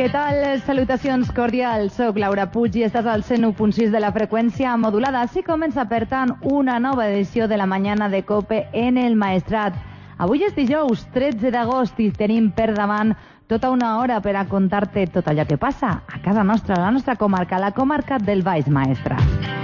Què tal? Salutacions cordials. Soc Laura Puig i estàs al 101.6 de la freqüència modulada. Així comença, per tant, una nova edició de la Mañana de COPE en el Maestrat. Avui és dijous 13 d'agost i tenim per davant tota una hora per a contar-te tot allò que passa a casa nostra, a la nostra comarca, la comarca del Baix Maestrat.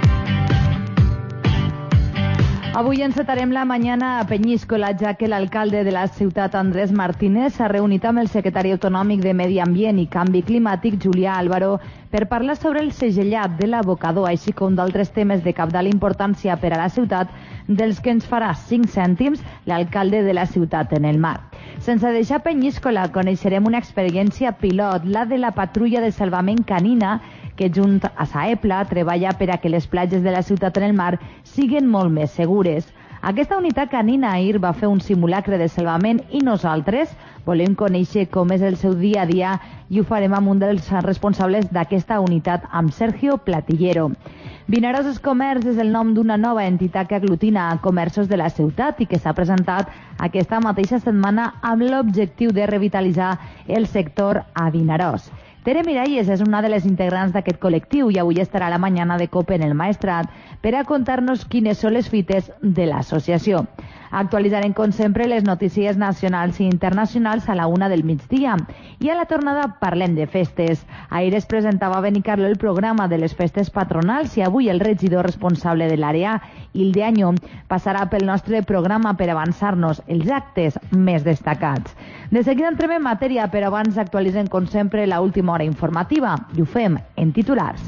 Avui encetarem la mañana a Peñíscola, ja que l'alcalde de la ciutat, Andrés Martínez, s'ha reunit amb el secretari autonòmic de Medi Ambient i Canvi Climàtic, Julià Álvaro, per parlar sobre el segellat de l'abocador, així com d'altres temes de cabdal importància per a la ciutat, dels que ens farà 5 cèntims l'alcalde de la ciutat en el mar. Sense deixar Peñíscola, coneixerem una experiència pilot, la de la patrulla de salvament canina, que junt a Saepla treballa per a que les platges de la ciutat en el mar siguin molt més segures. Aquesta unitat canina ahir va fer un simulacre de salvament i nosaltres volem conèixer com és el seu dia a dia i ho farem amb un dels responsables d'aquesta unitat, amb Sergio Platillero. Vinaròs Comerç és el nom d'una nova entitat que aglutina comerços de la ciutat i que s'ha presentat aquesta mateixa setmana amb l'objectiu de revitalitzar el sector a Vinaròs. Tere Miralles és una de les integrants d'aquest col·lectiu i avui estarà a la Mañana de COPE en el Maestrat per a contar-nos quines són les fites de l'associació. Actualitzarem, com sempre, les notícies nacionals i internacionals a la 1 del migdia. I a la tornada parlem de festes. Ahir es presentava a Benicarló el programa de les festes patronals i avui el regidor responsable de l'àrea, Hilde Año, passarà pel nostre programa per avançar-nos els actes més destacats. De seguida entrem en matèria, però abans actualitzem, com sempre, l'última hora informativa i ho fem en titulars.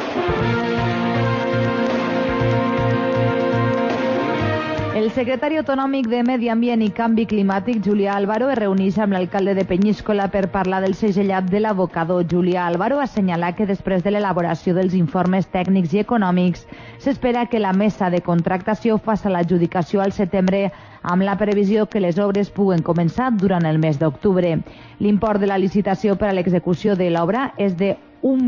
El secretari autonòmic de Medi Ambient i Canvi Climàtic, Julià Álvaro, es reuneix amb l'alcalde de Peñíscola per parlar del segellat de l'abocador. Julià Álvaro ha assenyalat que després de l'elaboració dels informes tècnics i econòmics s'espera que la mesa de contractació faci l'adjudicació al setembre amb la previsió que les obres puguen començar durant el mes d'octubre. L'import de la licitació per a l'execució de l'obra és de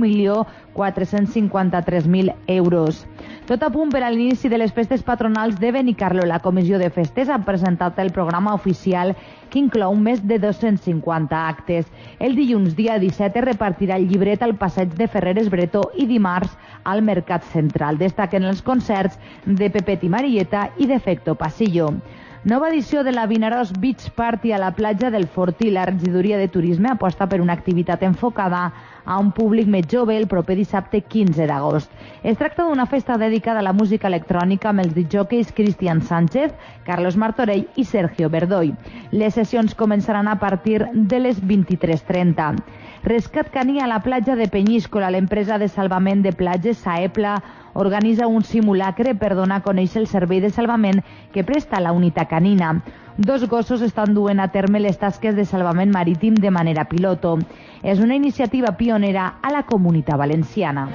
1.453.000 euros. Tot a punt per a l'inici de les festes patronals de Benicarló. La Comissió de Festes ha presentat el programa oficial que inclou més de 250 actes. El dilluns, dia 17, es repartirà el llibret al passeig de Ferreres Bretó i dimarts al Mercat Central. Destaquen els concerts de Pepet i Marieta i d'Efecto Pasillo. Nova edició de la Vinaròs Beach Party a la platja del Fortí. La regidoria de Turisme aposta per una activitat enfocada a un públic més jove el proper dissabte 15 d'agost. Es tracta d'una festa dedicada a la música electrònica amb els discjòqueis Cristian Sánchez, Carlos Martorell i Sergio Verdoy. Les sessions començaran a partir de les 23:30. Rescat caní a la platja de Peñíscola. L'empresa de salvament de platges Saepla organitza un simulacre per donar a conèixer el servei de salvament que presta la unitat canina. 2 gossos estan duent a terme les tasques de salvament marítim de manera piloto. És una iniciativa pionera a la Comunitat Valenciana.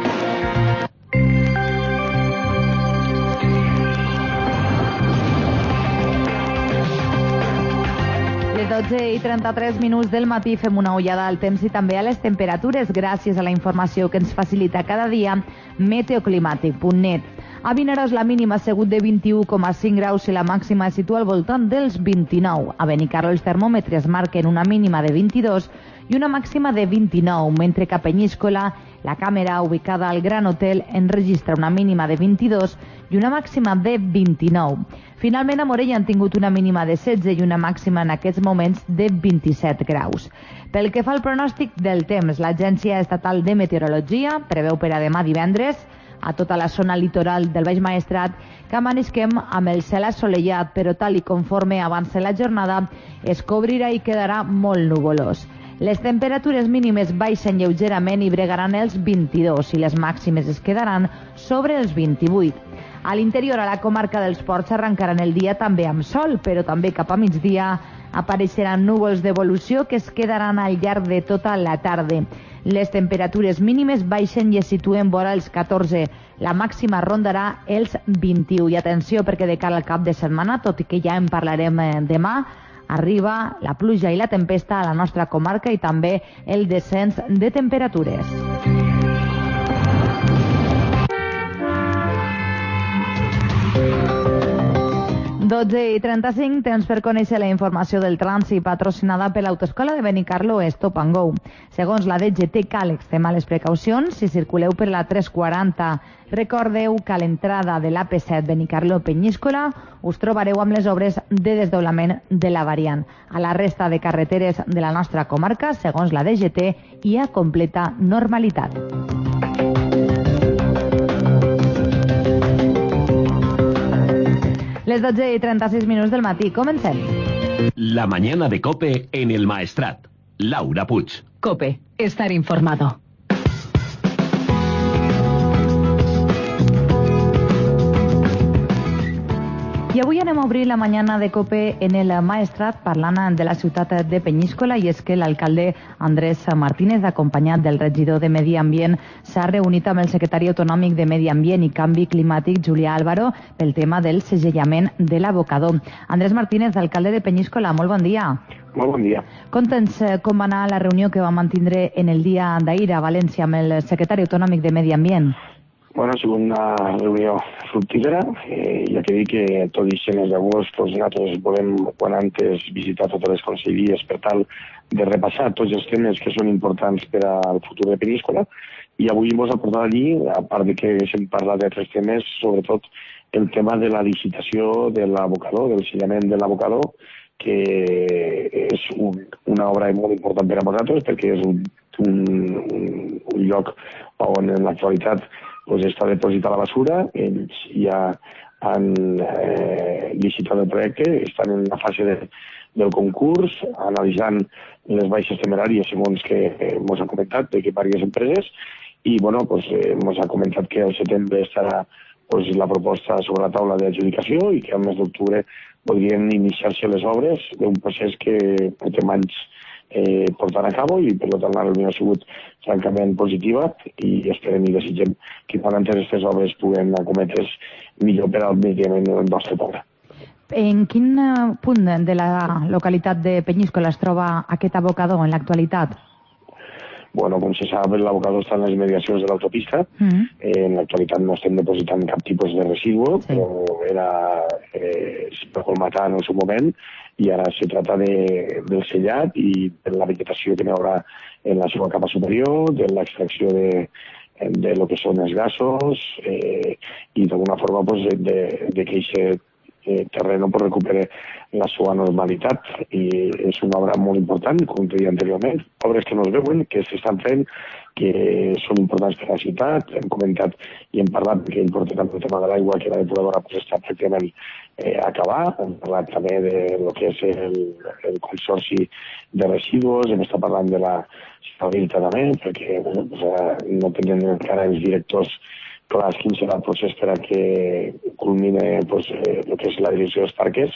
Les 12:33 del matí fem una ullada al temps i també a les temperatures gràcies a la informació que ens facilita cada dia meteoclimàtic.net. A Vinaròs la mínima ha sigut de 21,5 graus i la màxima es situa al voltant dels 29. A Benicarló els termòmetres marquen una mínima de 22 i una màxima de 29, mentre que a Peñíscola la càmera ubicada al Gran Hotel enregistra una mínima de 22 i una màxima de 29. Finalment, a Morella han tingut una mínima de 16 i una màxima en aquests moments de 27 graus. Pel que fa al pronòstic del temps, l'Agència Estatal de Meteorologia preveu per a demà divendres a tota la zona litoral del Baix Maestrat que amanixem amb el cel assolellat, però tal i conforme avança la jornada es cobrirà i quedarà molt nuvolós. Les temperatures mínimes baixen lleugerament i bregaran els 22 i les màximes es quedaran sobre els 28. A l'interior, a la comarca dels Ports, arrencaran el dia també amb sol, però també cap a migdia apareixeran núvols d'evolució que es quedaran al llarg de tota la tarda. Les temperatures mínimes baixen i es situen vora els 14. La màxima rondarà els 21. I atenció, perquè de cara al cap de setmana, tot i que ja en parlarem demà, arriba la pluja i la tempesta a la nostra comarca i també el descens de temperatures. 12 12:35, temps per conèixer la informació del trànsit patrocinada per l'Autoescola de Benicarló Stop and Go. Segons la DGT, cal extremar les precaucions si circuleu per la 340. Recordeu que a l'entrada de l'AP7 Benicarló-Penyíscola us trobareu amb les obres de desdoblament de la variant. A la resta de carreteres de la nostra comarca, segons la DGT, hi ha completa normalitat. Les 12:36 del matí. Comencem. La mañana de COPE en el Maestrat. Laura Puig. COPE. Estar informado. I avui anem a obrir la mañana de COPE en el Maestrat parlant de la ciutat de Penyíscola, i és que l'alcalde Andrés Martínez, acompanyat del regidor de Medi Ambient, s'ha reunit amb el secretari autonòmic de Medi Ambient i Canvi Climàtic, Julià Álvaro, pel tema del segellament de l'abocador. Andrés Martínez, alcalde de Penyíscola, molt bon dia. Molt bon dia. Conta'ns com va anar la reunió que va mantindre en el dia d'ahir a València amb el secretari autonòmic de Medi Ambient. Bueno, ha sigut una reunió fructífera, ja que dic que tot i ser mes d'agost, doncs nosaltres volem quan antes visitar totes les conselleries per tal de repassar tots els temes que són importants per al futur de Penyíscola, i avui ens ha portat allí, a part de que hem parlat d'altres temes, sobretot el tema de la licitació de l'abocador, del sellament de l'abocador, que és una obra molt important per a nosaltres, perquè és un lloc on en l'actualitat està depositada la basura. Ells ja han licitat el projecte, estan en la fase del concurs, analitzant les baixes temeràries, segons que ens ha comentat, de diverses empreses, i ens ha comentat que al setembre estarà la proposta sobre la taula d'adjudicació i que al mes d'octubre podrien iniciar-se les obres d'un procés que portem anys portant a cabo, i per tant la reunió ha sigut francament positiva i esperem i desitgem que quan antes aquestes obres puguen acometre's millor per al medicament del nostre poble. En quin punt de la localitat de Penyíscola es troba aquest abocador en l'actualitat? Bueno, com se sap, l'abocador està en les mediacions de l'autopista. En l'actualitat no estem depositant cap tipus de residu, però era colmatar en el seu moment, i ara se trata del sellat i de la vegetació que hi haurà en la seva capa superior, de l'extracció de lo que són els gasos i d'alguna forma de que aquest terreno recupere la seva normalitat. I és una obra molt important, com deia anteriorment, obres que no es veuen, que s'estan fent, que són importants per a la ciutat. Hem comentat i hem parlat que importa també el tema de l'aigua, que la depuradora està pràcticament a acabar. Hem parlat també de que és el consorci de residus, hem estat parlant de la ciutadania també, perquè no tenen encara els directors clars quin serà el procés per a que culmine el que és la direcció dels parques.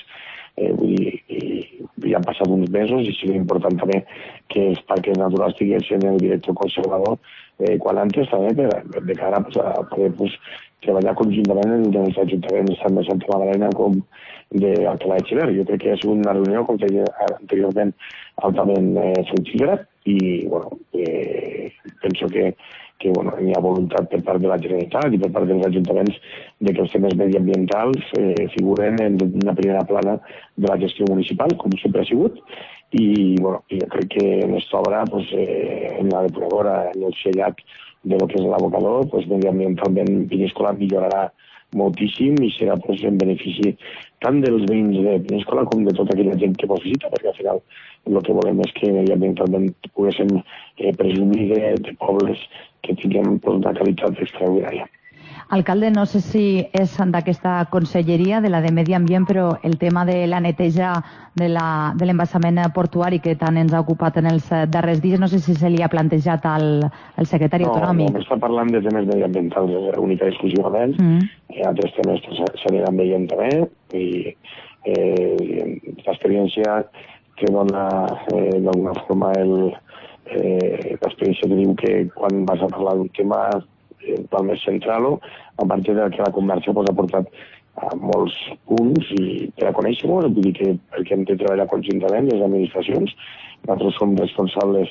Ja han passat uns mesos i seria important també que els parques naturals tinguessin el director conservador quan antes també, de cara a poder treballar conjuntament en els ajuntaments tant de Santa Magdalena com d'Alcalá de Xivert. Jo crec que ha sigut una reunió, com deia anteriorment, altament fructífera, i penso que hi ha voluntat per part de la Generalitat i per part dels ajuntaments de que els temes mediambientals figuren en una primera plana de la gestió municipal, com sempre ha sigut, i jo crec que en aquesta obra, en la depuradora, en el sellat de lo que és l'abocador, mediambientalment Penyíscola millorarà moltíssim i serà en benefici tant dels veïns de Penyíscola com de tota aquella gent que ens visita, perquè al final el que volem és que mediambientalment poguéssim presumir de pobles que tinguem una qualitat extraordinària. Alcalde, no sé si és d'aquesta conselleria, de la de Medi Ambient, però el tema de la neteja de l'embassament portuari que tant ens ha ocupat en els darrers dies, no sé si se li ha plantejat al secretari autonòmic. No, està parlant de temes mediambientals única i exclusivament. Altres temes s'aniran veient també, i l'experiència que dona d'alguna forma l'experiència que diu que quan vas a parlar d'un tema val més centrar-lo, a partir de que la conversa ha portat a molts punts i per a conèixer-ho, vull dir que perquè hem de treballar conjuntament les administracions. Nosaltres som responsables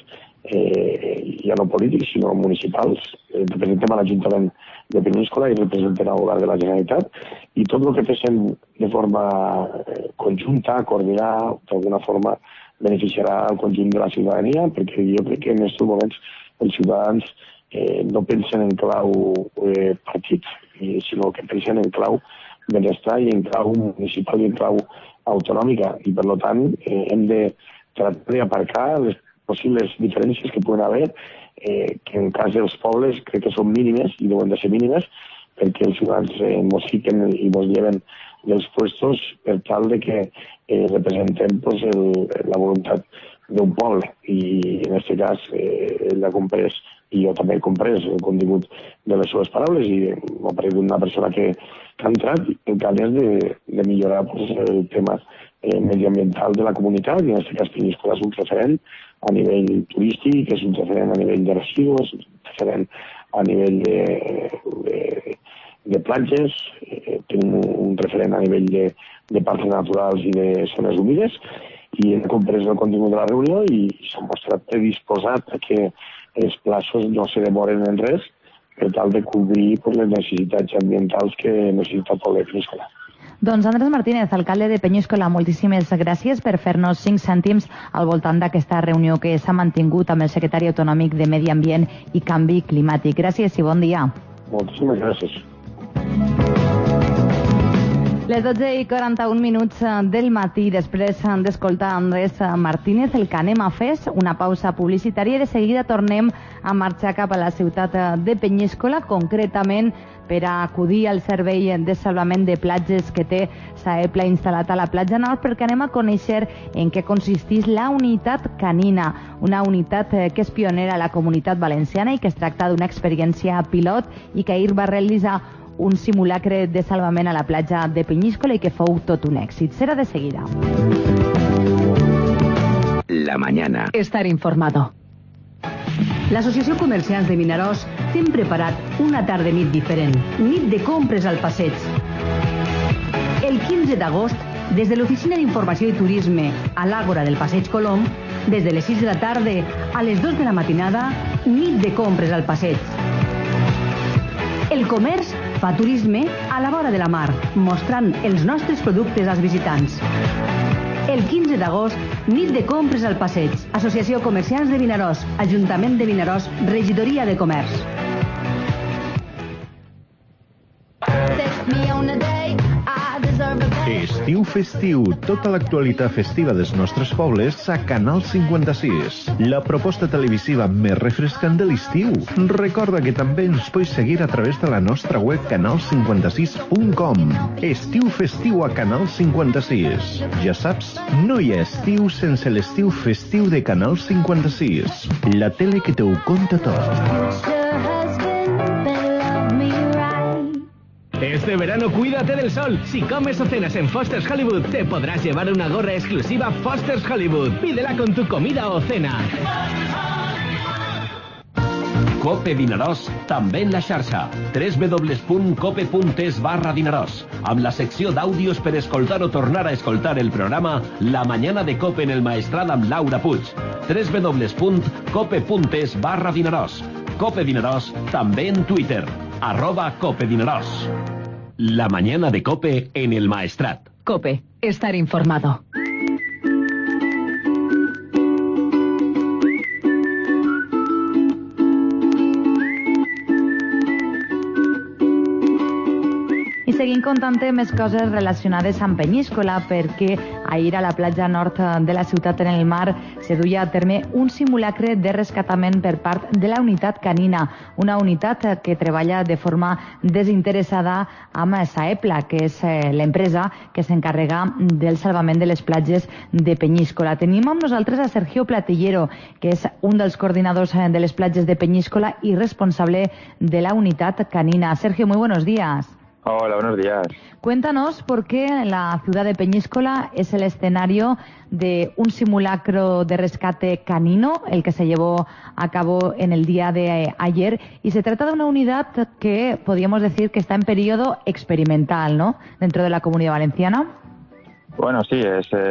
ja no polítics, sinó municipals. Representem a l'Ajuntament de Peníscola i representem al govern de la Generalitat, i tot el que fem de forma conjunta, coordinar, d'alguna forma beneficiarà el conjunt de la ciutadania, perquè jo crec que en aquests moments els ciutadans no pensen en clau partit, sinó que pensen en clau benestar i en clau municipal i en clau autonòmica, i per tant hem de tractar d'aparcar les possibles diferències que poden haver, que en cas dels pobles crec que són mínimes i deuen de ser mínimes, perquè els ciutadans mos fiquen i mos lleven dels puestos per tal de que representem la voluntat d'un poble, i en aquest cas ell ha comprès i jo també he comprès el contingut de les seves paraules, i m'ha paret una persona que ha entrat en ganes de millorar el tema mediambiental de la comunitat, i en aquest cas Peníscola és un referent a nivell turístic, és un referent a nivell de residus, és un referent a nivell de platges, tenim un referent a nivell de parcs naturals i de zones humides, i hem comprès el contingut de la reunió i s'ha mostrat predisposat a que els plaços no se demoren en res per tal de cobrir les necessitats ambientals que necessita el poble de Peníscola. Doncs Andrés Martínez, alcalde de Peníscola, moltíssimes gràcies per fer-nos 5 cèntims al voltant d'aquesta reunió que s'ha mantingut amb el secretari autonòmic de Medi Ambient i Canvi Climàtic. Gràcies i bon dia. Moltíssimes gràcies. Les 12:41 del matí, després d'escoltar Andrés Martínez, el que anem a fer és una pausa publicitària i de seguida tornem a marxar cap a la ciutat de Peníscola, concretament per a acudir al servei de salvament de platges que té Saepla instal·lat a la platja Nord, perquè anem a conèixer en què consisteix la unitat canina, una unitat que és pionera a la Comunitat Valenciana i que es tracta d'una experiència pilot i que ahir va realitzar un simulacre de salvament a la platja de Peníscola i que fou tot un èxit. Serà de seguida. La mañana. Estar informado. L'Associació Comerciants de Vinaròs t'hem preparat una tarda-nit diferent. Nit de compres al passeig. El 15 d'agost, des de l'Oficina d'Informació i Turisme a l'Àgora del Passeig Colom, des de les 6 de la tarda a les 2 de la matinada, nit de compres al passeig. El comerç fa turisme a la vora de la mar, mostrant els nostres productes als visitants. El 15 d'agost, nit de compres al passeig. Associació Comerciants de Vinaròs, Ajuntament de Vinaròs, Regidoria de Comerç. Estiu festiu, tota l'actualitat festiva dels nostres pobles a Canal 56. La proposta televisiva més refrescant de l'estiu. Recorda que també ens pots seguir a través de la nostra web canal56.com. Estiu festiu a Canal 56. Ja saps, no hi ha estiu sense l'estiu festiu de Canal 56. La tele que te ho conta tot. Este verano cuídate del sol. Si comes o cenas en Foster's Hollywood, te podrás llevar una gorra exclusiva Foster's Hollywood. Pídela con tu comida o cena. Cope Vinaròs, també en la xarxa. www.cope.es/Vinaròs. Amb la secció d'àudios per escoltar o tornar a escoltar el programa La Mañana de Cope en el Maestrat amb Laura Puig. www.cope.es/Vinaròs. Cope Vinaròs, també en Twitter. @Cope Vinaròs. La mañana de Cope en el Maestrat. Cope, estar informado. I seguim contant més coses relacionades amb Peníscola, perquè ahir a la platja nord de la ciutat en el mar se duia a terme un simulacre de rescatament per part de la unitat canina, una unitat que treballa de forma desinteressada amb Saepla, que és l'empresa que s'encarrega del salvament de les platges de Peníscola. Tenim amb nosaltres a Sergio Platillero, que és un dels coordinadors de les platges de Peníscola y responsable de la unitat canina. Sergio, muy buenos días. Hola, buenos días. Cuéntanos por qué la ciudad de Peñíscola es el escenario de un simulacro de rescate canino, el que se llevó a cabo en el día de ayer, y se trata de una unidad que podríamos decir que está en periodo experimental, ¿no?, dentro de la Comunidad Valenciana. Bueno, sí,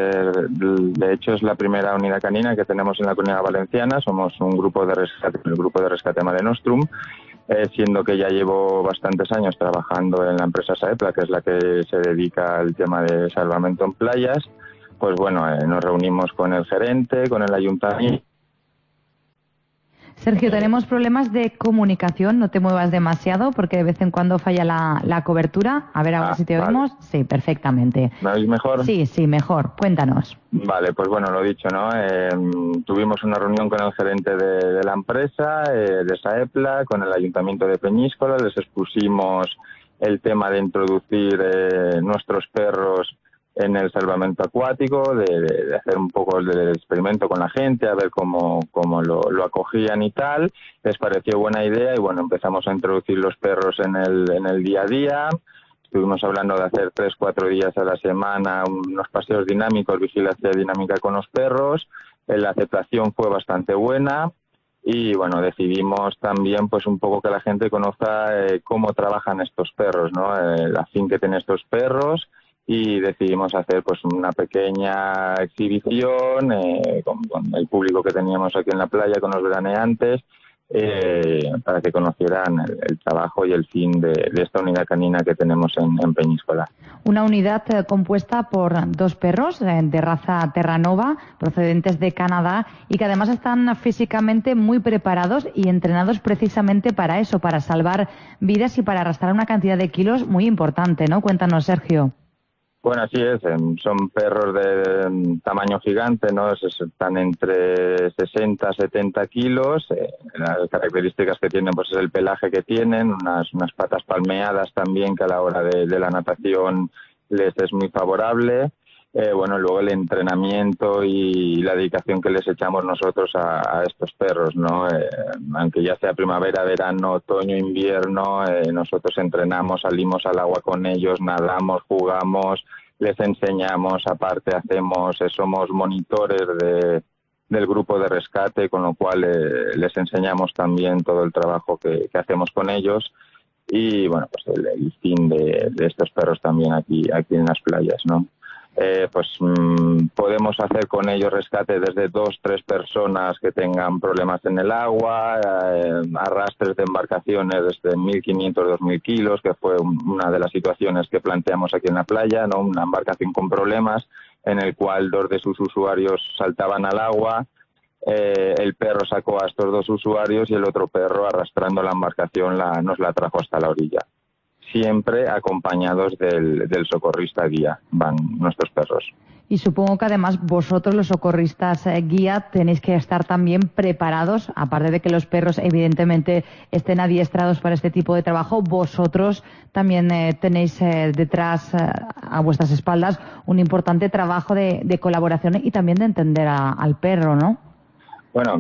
de hecho es la primera unidad canina que tenemos en la Comunidad Valenciana. Somos un grupo de rescate, el grupo de rescate Mare Nostrum, siendo que ya llevo bastantes años trabajando en la empresa Saepla, que es la que se dedica al tema de salvamento en playas. Pues bueno, nos reunimos con el gerente, con el ayuntamiento. Sergio, tenemos problemas de comunicación, no te muevas demasiado porque de vez en cuando falla la cobertura. A ver ahora si te oímos. Vale. Sí, perfectamente. ¿Me oís mejor? Sí, mejor. Cuéntanos. Vale, pues bueno, lo dicho, ¿no? Tuvimos una reunión con el gerente de la empresa, de Saepla, con el ayuntamiento de Peñíscola. Les expusimos el tema de introducir nuestros perros en el salvamento acuático, de hacer un poco el experimento con la gente, a ver cómo lo acogían y tal. Les pareció buena idea y bueno, empezamos a introducir los perros en el día a día. Estuvimos hablando de hacer 3-4 días a la semana unos paseos dinámicos, vigilancia dinámica con los perros. La aceptación fue bastante buena y bueno, decidimos también pues un poco que la gente conozca cómo trabajan estos perros, ¿no? La fin que tienen estos perros. Y decidimos hacer pues una pequeña exhibición con el público que teníamos aquí en la playa, con los veraneantes, para que conocieran el trabajo y el fin de esta unidad canina que tenemos en Peñíscola. Una unidad compuesta por 2 perros de raza Terranova, procedentes de Canadá, y que además están físicamente muy preparados y entrenados precisamente para eso, para salvar vidas y para arrastrar una cantidad de kilos muy importante, ¿no? Cuéntanos, Sergio. Bueno, así es, son perros de tamaño gigante, ¿no? Están entre 60 y 70 kilos. Las características que tienen pues es el pelaje que tienen, unas patas palmeadas también, que a la hora de la natación les es muy favorable. Bueno, luego el entrenamiento y la dedicación que les echamos nosotros a estos perros, ¿no? Aunque ya sea primavera, verano, otoño, invierno, nosotros entrenamos, salimos al agua con ellos, nadamos, jugamos, les enseñamos, aparte somos monitores del grupo de rescate, con lo cual les enseñamos también todo el trabajo que hacemos con ellos. Y bueno, pues el fin de estos perros también aquí en las playas, ¿no? Podemos hacer con ellos rescate desde 2-3 personas que tengan problemas en el agua, arrastres de embarcaciones desde 1.500 2.000 kilos, que fue una de las situaciones que planteamos aquí en la playa, ¿no? Una embarcación con problemas en el cual 2 de sus usuarios saltaban al agua. El perro sacó a estos 2 usuarios y el otro perro, arrastrando la embarcación, nos la trajo hasta la orilla. Siempre acompañados del socorrista guía, van nuestros perros. Y supongo que además vosotros, los socorristas guía, tenéis que estar también preparados, aparte de que los perros evidentemente estén adiestrados para este tipo de trabajo, vosotros también tenéis detrás, a vuestras espaldas, un importante trabajo de colaboración y también de entender al perro, ¿no? Bueno,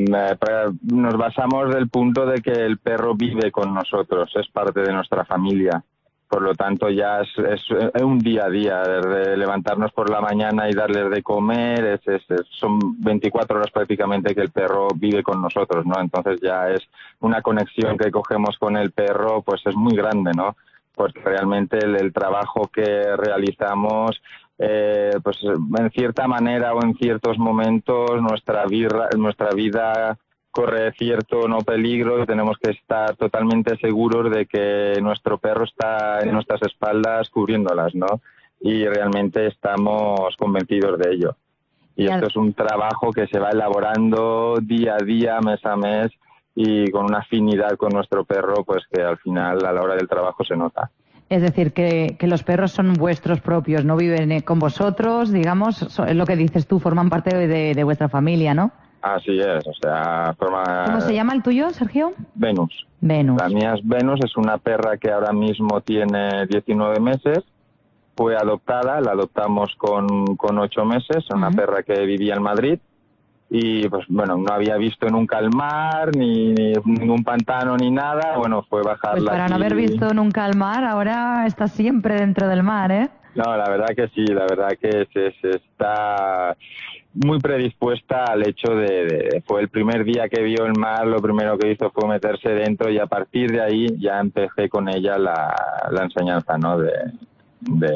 nos basamos del punto de que el perro vive con nosotros, es parte de nuestra familia. Por lo tanto, ya es un día a día, desde levantarnos por la mañana y darles de comer, son 24 horas prácticamente que el perro vive con nosotros, ¿no? Entonces ya es una conexión que cogemos con el perro, pues es muy grande, ¿no? Porque realmente el trabajo que realizamos, pues en cierta manera o en ciertos momentos nuestra vida corre cierto no peligro y tenemos que estar totalmente seguros de que nuestro perro está en nuestras espaldas cubriéndolas, ¿no? Y realmente estamos convencidos de ello. Y esto es un trabajo que se va elaborando día a día, mes a mes, y con una afinidad con nuestro perro, pues que al final a la hora del trabajo se nota. Es decir, que los perros son vuestros propios, no viven con vosotros, digamos, es lo que dices tú, forman parte de vuestra familia, ¿no? Así es, o sea, ¿Cómo se llama el tuyo, Sergio? Venus. Venus. La mía es Venus, es una perra que ahora mismo tiene 19 meses, fue adoptada, la adoptamos con 8 meses, una perra que vivía en Madrid. Y pues bueno, no había visto nunca el mar, ni ningún pantano, ni nada. Bueno, fue bajarla. Pues para no haber visto nunca el mar, ahora está siempre dentro del mar, ¿eh? No, la verdad que sí, la verdad que se está muy predispuesta al hecho fue el primer día que vio el mar, lo primero que hizo fue meterse dentro y a partir de ahí ya empecé con ella la enseñanza, ¿no? De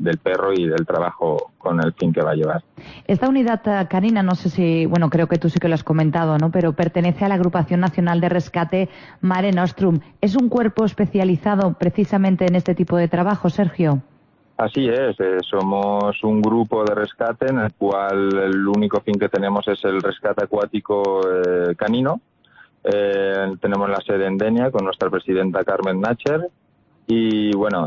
del perro y del trabajo con el fin que va a llevar. Esta unidad canina, no sé si, bueno, creo que tú sí que lo has comentado, ¿no? Pero pertenece a la Agrupación Nacional de Rescate Mare Nostrum. ¿Es un cuerpo especializado precisamente en este tipo de trabajo, Sergio? Así es, somos un grupo de rescate en el cual el único fin que tenemos es el rescate acuático canino. Tenemos la sede en Denia con nuestra presidenta Carmen Nacher y bueno,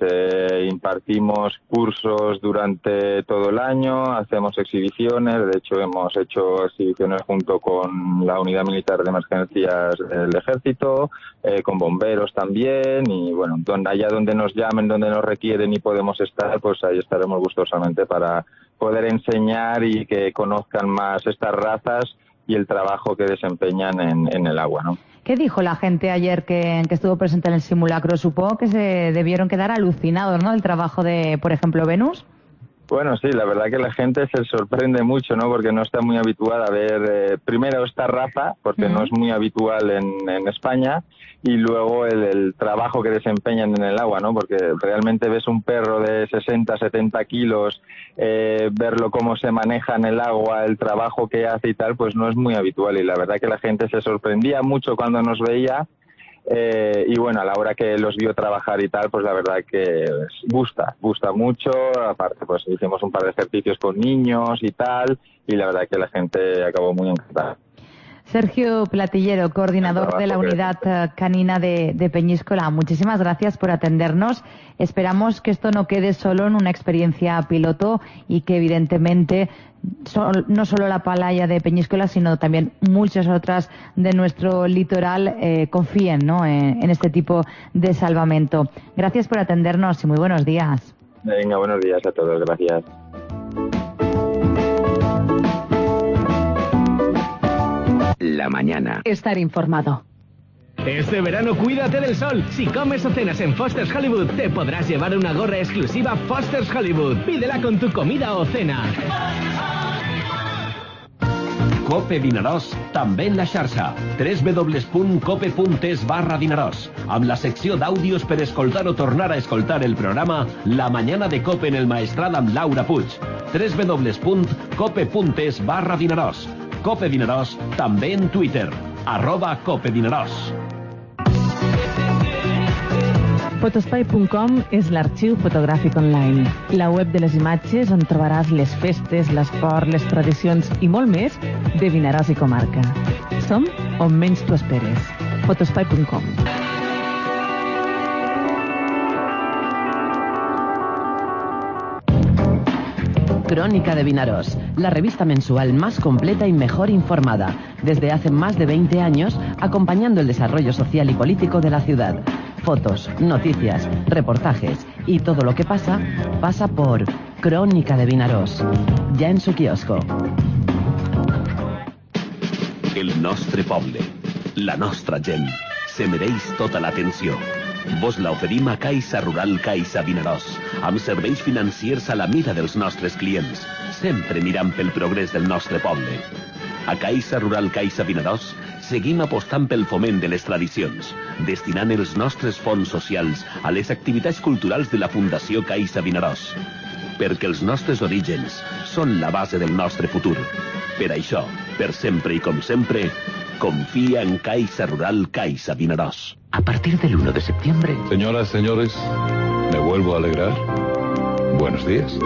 impartimos cursos durante todo el año, hacemos exhibiciones, de hecho hemos hecho exhibiciones junto con la Unidad Militar de Emergencias del Ejército, con bomberos también y bueno, allá donde nos llamen, donde nos requieren y podemos estar, pues ahí estaremos gustosamente para poder enseñar y que conozcan más estas razas y el trabajo que desempeñan en el agua, ¿no? ¿Qué dijo la gente ayer que estuvo presente en el simulacro? Supongo que se debieron quedar alucinados, ¿no?, del trabajo de, por ejemplo, Venus. Bueno, sí, la verdad que la gente se sorprende mucho, ¿no? Porque no está muy habituada a ver, primero esta raza, porque no es muy habitual en España, y luego el trabajo que desempeñan en el agua, ¿no? Porque realmente ves un perro de 60, 70 kilos, verlo cómo se maneja en el agua, el trabajo que hace y tal, pues no es muy habitual. Y la verdad que la gente se sorprendía mucho cuando nos veía. Y bueno, a la hora que los vio trabajar y tal, pues la verdad que gusta mucho. Aparte, pues hicimos un par de ejercicios con niños y tal, y la verdad que la gente acabó muy encantada. Sergio Platillero, coordinador de la unidad canina de Peñíscola, muchísimas gracias por atendernos. Esperamos que esto no quede solo en una experiencia piloto y que evidentemente no solo la Palaya de Peñíscola, sino también muchas otras de nuestro litoral confíen, ¿no?, en este tipo de salvamento. Gracias por atendernos y muy buenos días. Venga, buenos días a todos, gracias. La mañana. Estar informado. Este verano cuídate del sol. Si comes o cenas en Foster's Hollywood, te podrás llevar una gorra exclusiva Foster's Hollywood. Pídela con tu comida o cena. Cope Vinaròs, també en la xarxa. www.cope.es/Vinaròs. Amb la secció d'àudios per escoltar o tornar a escoltar el programa La Mañana de Cope en el Maestrat amb Laura Puig. www.cope.es/Vinaròs. Cope Vinaròs, també en Twitter. @CopeVinaròs. Fotospai.com és l'arxiu fotogràfic online. La web de les imatges on trobaràs les festes, l'esport, les tradicions i molt més de Vinaròs i comarca. Som on menys t'ho esperes. Fotospai.com. Crónica de Vinaròs, la revista mensual más completa y mejor informada, desde hace más de 20 años, acompañando el desarrollo social y político de la ciudad. Fotos, noticias, reportajes y todo lo que pasa, pasa por Crónica de Vinaròs, ya en su kiosco. El nostre poble, la nostra gent, se mereix tota l'atenció. Vos la oferim a Caixa Rural Caixa Vinaròs, amb serveis financiers a la mida dels nostres clients, sempre mirant pel progrés del nostre poble. A Caixa Rural Caixa Vinaròs seguim apostant pel foment de les tradicions, destinant els nostres fons socials a les activitats culturals de la Fundació Caixa Vinaròs. Perquè els nostres orígens són la base del nostre futur. Per això, per sempre i com sempre, confía en Caixa Rural Caixa Vinaròs. A partir del 1 de septiembre... Señoras, señores, me vuelvo a alegrar. Buenos días.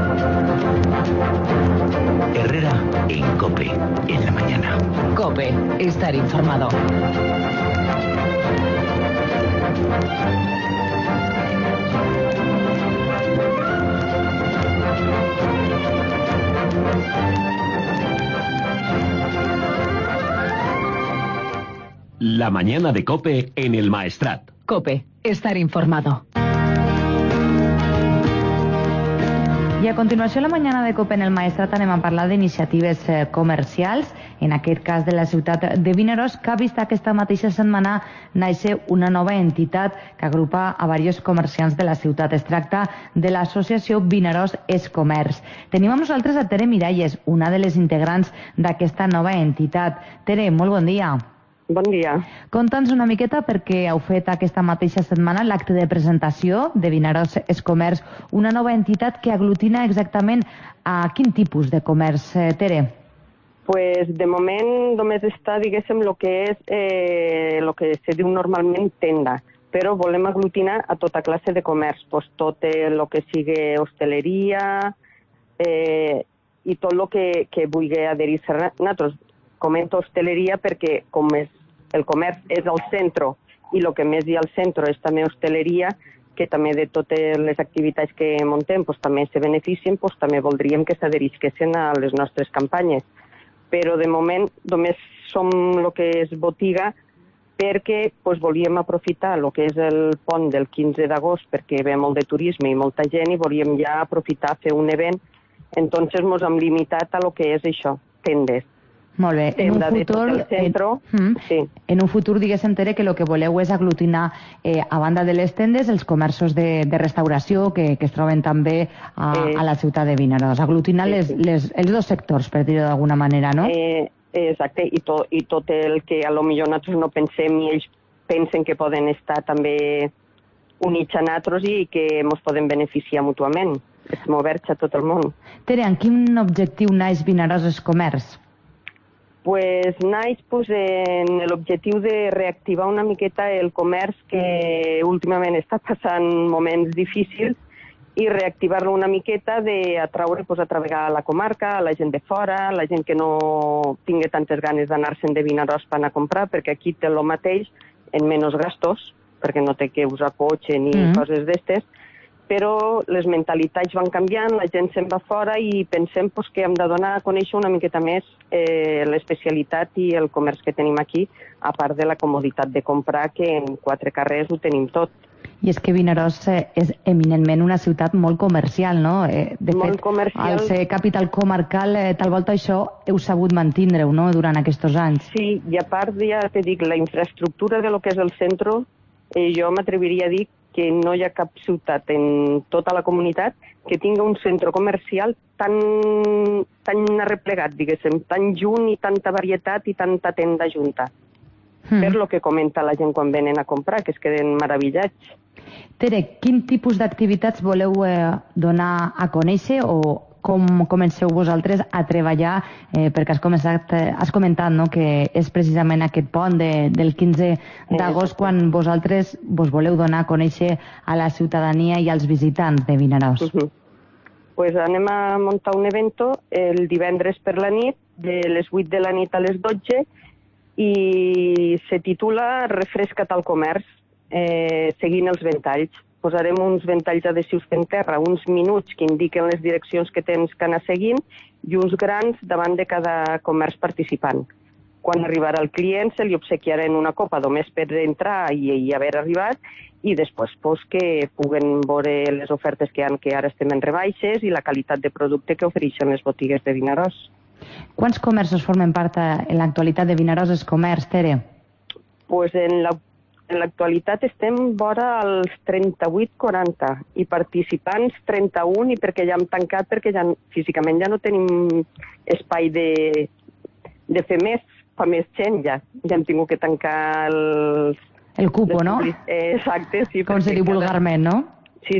Herrera en COPE, en la mañana. COPE, estar informado. La mañana de COPE en el Maestrat. COPE, estar informado. I a continuació, la mañana de COPE en el Maestrat anem a parlar d'iniciatives comercials, en aquest cas de la ciutat de Vinaròs, que ha vist aquesta mateixa setmana néixer una nova entitat que agrupa a diversos comerciants de la ciutat. Es tracta de l'associació Vinaròs és Comerç. Tenim amb nosaltres a Tere Miralles, una de les integrants d'aquesta nova entitat. Tere, molt bon dia. Bon dia. Conta'ns una miqueta perquè heu fet aquesta mateixa setmana l'acte de presentació de Vinaròs és Comerç, una nova entitat que aglutina exactament a quin tipus de comerç, Tere? Pues de moment només està, diguéssim, el que és el que se diu normalment tenda, però volem aglutinar a tota classe de comerç, pues tot el que sigui hostaleria i tot el que vulgui adherir-se. Nosaltres comento hostaleria perquè com el comerç és al centre i el que més hi ha al centre és també hostaleria, que també de totes les activitats que muntem també se beneficien, també voldríem que s'adherisquessin a les nostres campanyes. Però de moment només som el que és botiga perquè volíem aprofitar el que és el pont del 15 d'agost perquè ve molt de turisme i molta gent i volíem ja aprofitar a fer un event. Entonces ens hem limitat a el que és això, tendes. Molt bé. En un futur, diguéssim, Tere, que el que voleu és aglutinar, a banda de les tendes, els comerços de restauració que es troben també a la ciutat de Vinaròs. Aglutinar els dos sectors, per dir-ho d'alguna manera, no? Exacte, i tot el que a lo millor nosaltres no pensem i ells pensen que poden estar també units a nosaltres i que ens poden beneficiar mútuament. Estem oberts a tot el món. Tere, en quin objectiu naix Vinaròs és Comerç? Pues naix en l'objectiu de reactivar una miqueta el comerç que últimament està passant moments difícils i reactivar-lo una miqueta d'atraure a la comarca, a la gent de fora, a la gent que no tingui tantes ganes d'anar-se'n de Vinaròs per anar a comprar, perquè aquí té el mateix en menys gastos, perquè no té que usar cotxe ni coses d'estes, però les mentalitats van canviant, la gent se'n va fora i pensem que hem de donar a conèixer una miqueta més l'especialitat i el comerç que tenim aquí, a part de la comoditat de comprar, que en 4 carrers ho tenim tot. I és que Vinaròs és eminentment una ciutat molt comercial, no? De fet, al ser capital comarcal, tal volta això heu sabut mantindre-ho, no?, durant aquests anys. Sí, i a part, ja te dic, la infraestructura de lo que és el centre, jo m'atreviria a dir que no hi ha cap ciutat en tota la comunitat que tingui un centre comercial tan arreplegat, diguéssim, tan junt i tanta varietat i tanta tenda junta. Per lo que comenta la gent quan venen a comprar, que es queden meravellats. Tere, quin tipus d'activitats voleu donar a conèixer o com comenceu vosaltres a treballar, perquè has comentat, no?, que és precisament aquest pont del 15 d'agost quan vosaltres vos voleu donar a conèixer a la ciutadania i als visitants de Vinaròs. Pues anem a muntar un evento el divendres per la nit, de les 8 de la nit a les 12, i se titula Refresca't al comerç, seguint els ventalls. Posarem uns ventalls adhesius en terra, uns minuts que indiquen les direccions que tens que anar seguint i uns grans davant de cada comerç participant. Quan arribarà el client se li obsequiarà una copa només per entrar i haver arribat i després que puguen veure les ofertes que ara estem en rebaixes i la qualitat de producte que ofereixen les botigues de Vinaròs. Quants comerços formen part en l'actualitat de Vinaròs és Comerç, Tere? Pues en l'actualitat estem vora als 38-40 i participants 31 i perquè ja hem tancat perquè físicament ja no tenim espai de fer més, fa més gent ja. Ja hem tingut que tancar el cupo, no? Exacte, sí. Com se diu vulgarment, no? Sí.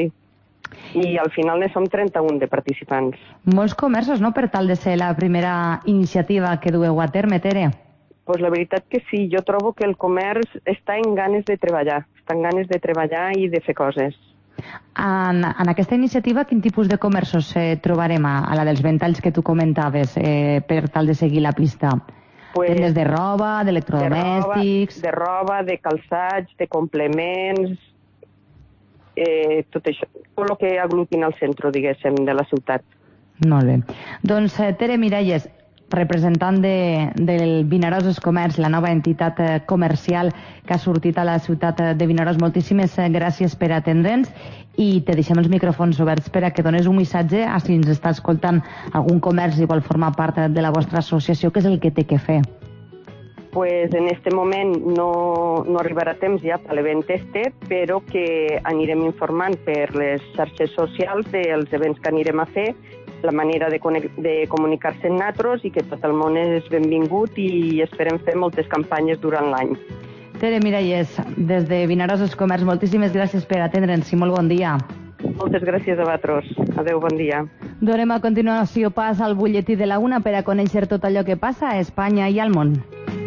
I al final ne som 31 de participants. Molts comerços, no?, per tal de ser la primera iniciativa que dueu a terme, Tere. Pues la veritat que sí, jo trobo que el comerç està en ganes de treballar, i de fer coses. En aquesta iniciativa, quin tipus de comerços trobarem a la dels ventalls que tu comentaves per tal de seguir la pista? Tendes de roba, d'electrodomèstics... De roba, de calçats, de complements, tot això, tot el que aglutina el centre, diguéssim, de la ciutat. Molt bé. Doncs Tere Miralles, representant del Vinaròs és Comerç, la nova entitat comercial que ha sortit a la ciutat de Vinaròs. Moltíssimes gràcies per atendre'ns i te deixem els micròfons oberts per a que dones un missatge a si ens està escoltant algun comerç i vol formar part de la vostra associació, que és el que té que fer. Pues en este moment no arribarà a temps ja per l'event però que anirem informant per les xarxes socials dels events que anirem a fer la manera de comunicar-se amb nosaltres i que tot el món és benvingut i esperem fer moltes campanyes durant l'any. Tere Miralles, des de Vinaròs Comerç, moltíssimes gràcies per atendre'ns i molt bon dia. Moltes gràcies a vosaltres. Adéu, bon dia. Donem a continuació pas al butlletí de la Una per a conèixer tot allò que passa a Espanya i al món.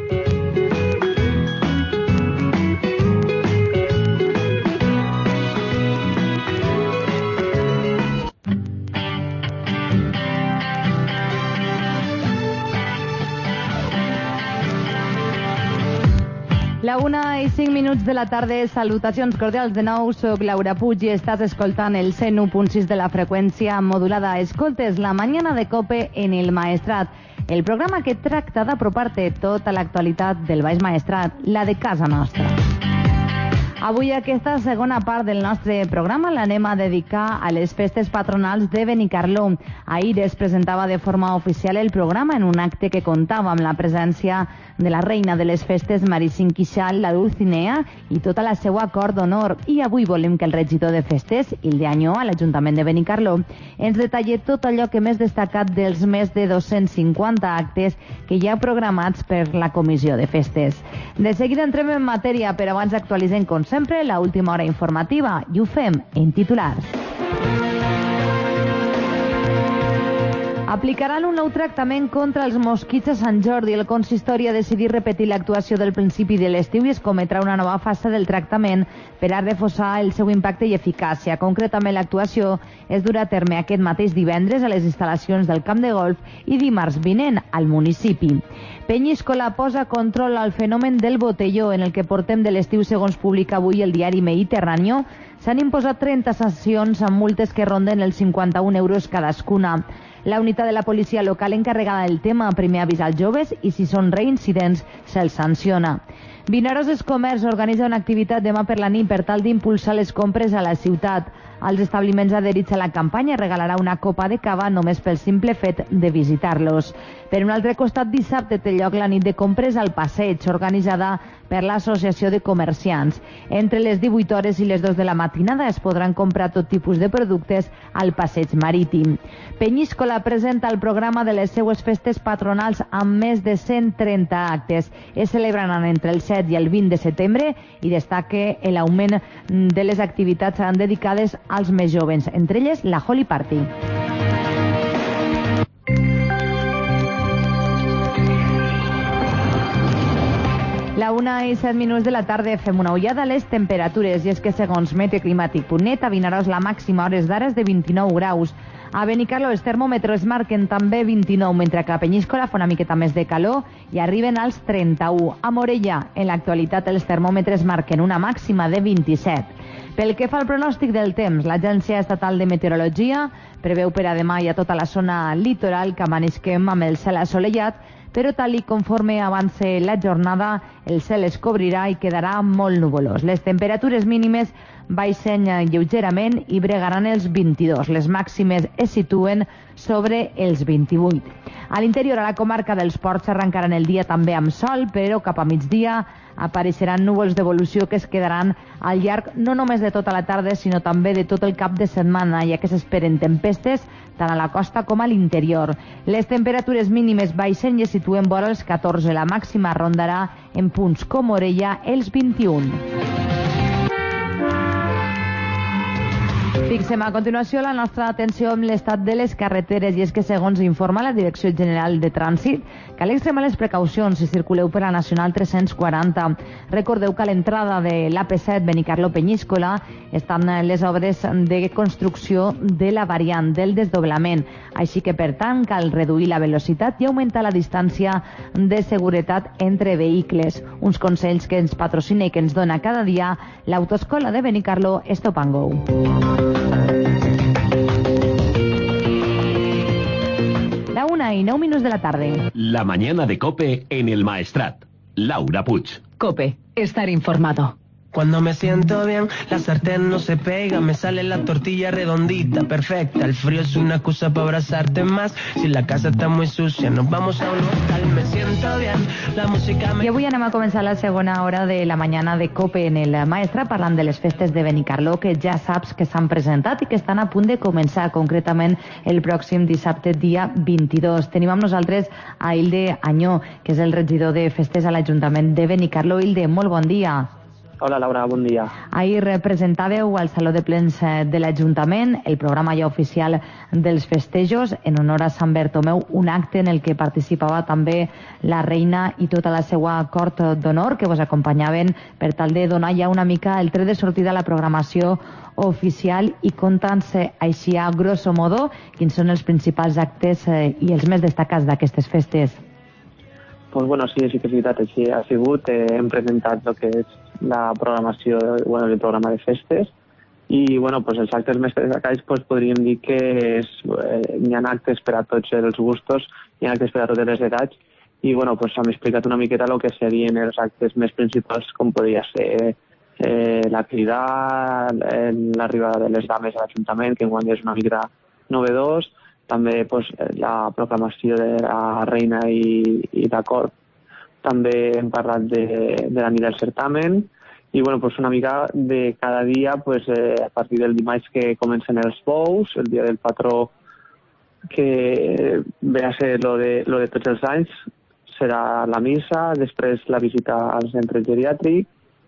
La 1:05 de la tarda, salutacions cordials de nou, soc Laura Puig i estàs escoltant el 101.6 de la freqüència modulada. Escoltes La Mañana de COPE en el Maestrat, el programa que tracta d'apropar-te tota l'actualitat del Baix Maestrat, la de casa nostra. Avui aquesta segona part del nostre programa l'anem a dedicar a les festes patronals de Benicarló. Ahir es presentava de forma oficial el programa en un acte que comptava amb la presència de la reina de les festes, Marísim Quixal, la Dulcinea i tota la seva cort d'honor. I avui volem que el regidor de festes, Hilde Añó, a l'Ajuntament de Benicarló, ens detalli tot allò que més destacat dels més de 250 actes que hi ha programats per la Comissió de Festes. De seguida entrem en matèria, però abans actualitzem, com sempre, la última hora informativa i ho fem en titulars. Aplicaran un nou tractament contra els mosquits a Sant Jordi. El consistori ha decidit repetir l'actuació del principi de l'estiu i es cometrà una nova fase del tractament per a reforçar el seu impacte i eficàcia. Concretament, l'actuació es durà a terme aquest mateix divendres a les instal·lacions del camp de golf i dimarts vinent al municipi. Peñíscola posa control al fenomen del botelló. En el que portem de l'estiu, segons publica avui el diari Mediterráneo, s'han imposat 30 sancions amb multes que ronden els 51 euros cadascuna. La unitat de la policia local encarregada del tema primer avisa als joves i si són reincidents se'ls sanciona. Vinaròs Comerç organitza una activitat demà per la nit per tal d'impulsar les compres a la ciutat. Als establiments adherits a la campanya regalarà una copa de cava només pel simple fet de visitar-los. Per un altre costat, dissabte té lloc la nit de compres al Passeig, organitzada per l'Associació de Comerciants. Entre les 18 hores i les 2 de la matinada es podran comprar tot tipus de productes al Passeig Marítim. Peñíscola presenta el programa de les seues festes patronals amb més de 130 actes. Es celebraran entre el 7 i el 20 de setembre i destaca l'augment de les activitats seran dedicades als més joves, entre elles la Holy Party. La 1:07 de la tarda fem una ullada a les temperatures i és que segons meteoclimàtic.net a Vinaròs la màxima a hores d'ara és de 29 graus. A Benicarló els termòmetres marquen també 29, mentre que a Peñíscola fa una miqueta més de calor i arriben als 31. A Morella, en l'actualitat, els termòmetres marquen una màxima de 27. Pel que fa al pronòstic del temps, l'Agència Estatal de Meteorologia preveu per a demà i a tota la zona litoral que amaneixem amb el cel assolellat, però tal i conforme avance la jornada, el cel es cobrirà i quedarà molt nuvolós. Les temperatures mínimes baixen lleugerament i bregaran els 22. Les màximes es situen sobre els 28. A l'interior, a la comarca dels Ports, arrencaran el dia també amb sol, però cap a migdia apareixeran núvols d'evolució que es quedaran al llarg no només de tota la tarda, sinó també de tot el cap de setmana, ja que s'esperen tempestes tant a la costa com a l'interior. Les temperatures mínimes baixen i es situen vora els 14. La màxima rondarà en punts com Morella els 21. Fixem a continuació la nostra atenció amb l'estat de les carreteres i és que segons informa la Direcció General de Trànsit cal extremar les precaucions si circuleu per la Nacional 340. Recordeu que a l'entrada de l'AP7 Benicarló-Peñíscola estan les obres de construcció de la variant del desdoblament, així que per tant cal reduir la velocitat i augmentar la distància de seguretat entre vehicles. Uns consells que ens patrocina i que ens dona cada dia l'Autoescola de Benicarló Stop and Go. La 1:09 de la tarde. La mañana de COPE en el Maestrat. Laura Puig. COPE, estar informado. Cuando me siento bien, la sartén no se pega, me sale la tortilla redondita, perfecta. El frío es una excusa para abrazarte más. Si la casa está muy sucia, nos vamos a un hostal, me siento bien, la música me... I avui anem a començar la segona hora de la mañana de COPE en el Maestre, parlant de les festes de Benicarló, que ja saps que s'han presentat i que estan a punt de començar, concretament el pròxim dissabte, dia 22. Tenim amb nosaltres a Hilde Añó, que és el regidor de festes a l'Ajuntament de Benicarló. Hilde, molt bon dia. Hola, Laura, bon dia. Ahir presentàveu al Saló de Plens de l'Ajuntament el programa ja oficial dels festejos en honor a Sant Bertomeu, un acte en el que participava també la reina i tota la seva cort d'honor, que vos acompanyaven per tal de donar ja una mica el tret de sortida a la programació oficial. I conta'ns així a grosso modo quins són els principals actes i els més destacats d'aquestes festes. Pues bueno, sí que és veritat, així ha sigut. Hem presentat el que és la programació, el programa de festes, i pues els actes més destacats podríem dir que hi ha actes per a tots els gustos, hi ha actes per a totes les edats, i hem explicat una miqueta el que serien els actes més principals, com podria ser la crida, l'arribada de les dames a l'Ajuntament, que enguany és una mica novedós, també la proclamació de la reina i la cort. També hem parlat de la nit del certamen i una mica de cada dia, a partir del dimarts que comencen els bous, el dia del patró, que ve a ser lo de tots els anys, serà la missa, després la visita al centre geriàtric,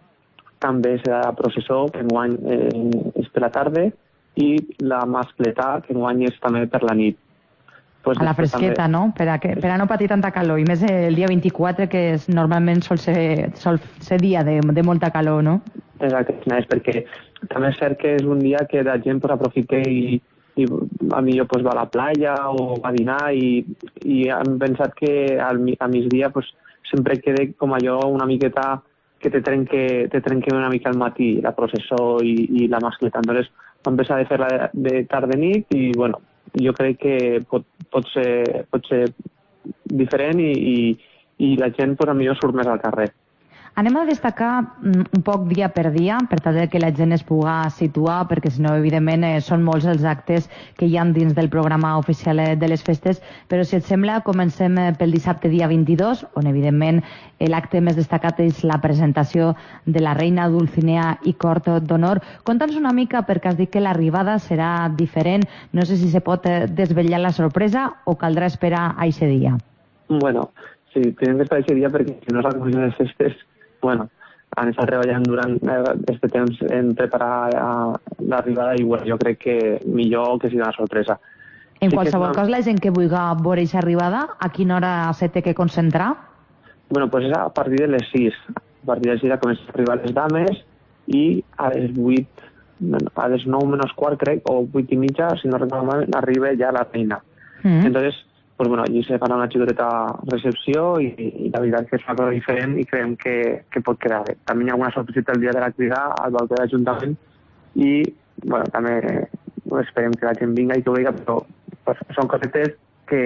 també serà la processó, que enguany és per la tarda, i la mascletà, que enguany és també per la nit. A la fresqueta, no? Per a no patir tanta calor, i més el dia 24, que normalment sol ser dia de molta calor, no? Exacte, perquè també és cert que és un dia que la gent aprofita i a millor va a la platja o va a dinar, i hem pensat que a migdia sempre queda com allò una miqueta que te trenque una mica al matí, la processó i la mascleta. Entonces vam pensar de fer-la de tarda-nit i jo crec que pot ser diferent i la gent millor surt més al carrer. Anem a destacar un poc dia per dia, per tal que la gent es pugui situar, perquè si no, evidentment, són molts els actes que hi ha dins del programa oficial de les festes, però si et sembla, comencem pel dissabte dia 22, on evidentment l'acte més destacat és la presentació de la reina Dulcinea i cort d'honor. Conta'ns una mica, perquè has dit que l'arribada serà diferent, no sé si se pot desvetllar la sorpresa o caldrà esperar a aquest dia. Sí, tenim que esperar a aquest dia perquè si no és la comissió de festes, han estat treballant durant aquest temps en preparar l'arribada i jo crec que millor que sigui una sorpresa. En qualsevol cas, la gent que vulgui veure aquesta arribada, a quina hora se té que concentrar? És a partir de les 6. A partir de les 6 comencen a arribar les dames i a les 8, a les 9 menys quart crec, o 8 i mitja, si no recordo mal, arriba ja la reina. Entonces, allí se farà una xicoteta recepció i la veritat que és una cosa diferent i creiem que pot quedar bé. També hi ha alguna sorpresita el dia de la crida al balcó de l'Ajuntament i també esperem que la gent vinga i que ho vegi, però són cosetes que